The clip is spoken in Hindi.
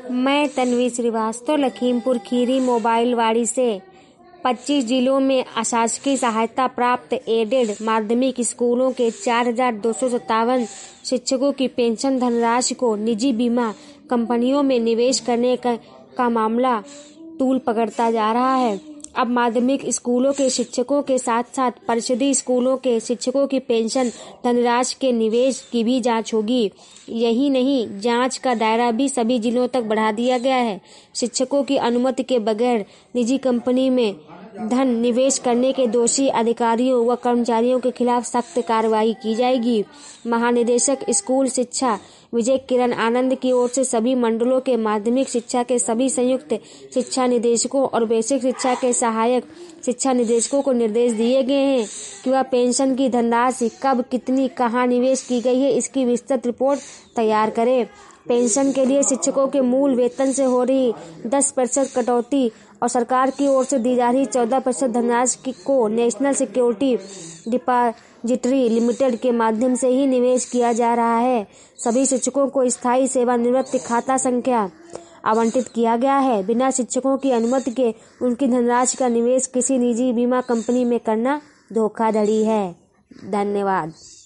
मैं तन्वी श्रीवास्तव लखीमपुर खीरी मोबाइल वाड़ी से 25 जिलों में अशासकीय सहायता प्राप्त एडेड माध्यमिक स्कूलों के 4,257 शिक्षकों की पेंशन धनराशि को निजी बीमा कंपनियों में निवेश करने का मामला तूल पकड़ता जा रहा है। अब माध्यमिक स्कूलों के शिक्षकों के साथ साथ परिषदीय स्कूलों के शिक्षकों की पेंशन धनराशि के निवेश की भी जांच होगी। यही नहीं, जांच का दायरा भी सभी जिलों तक बढ़ा दिया गया है। शिक्षकों की अनुमति के बगैर निजी कंपनी में धन निवेश करने के दोषी अधिकारियों व कर्मचारियों के खिलाफ सख्त कार्रवाई की जाएगी। महानिदेशक स्कूल शिक्षा विजय किरण आनंद की ओर से सभी मंडलों के माध्यमिक शिक्षा के सभी संयुक्त शिक्षा निदेशकों और बेसिक शिक्षा के सहायक शिक्षा निदेशकों को निर्देश दिए गए हैं कि वह पेंशन की धनराशि कब, कितनी, कहां निवेश की गई है, इसकी विस्तृत रिपोर्ट तैयार करें। पेंशन के लिए शिक्षकों के मूल वेतन से हो रही 10% कटौती और सरकार की ओर से दी जा रही 14% धनराशि को नेशनल सिक्योरिटी डिपॉजिटरी लिमिटेड के माध्यम से ही निवेश किया जा रहा है। सभी शिक्षकों को स्थायी सेवानिवृत्ति खाता संख्या आवंटित किया गया है। बिना शिक्षकों की अनुमति के उनकी धनराशि का निवेश किसी निजी बीमा कंपनी में करना धोखाधड़ी है। धन्यवाद।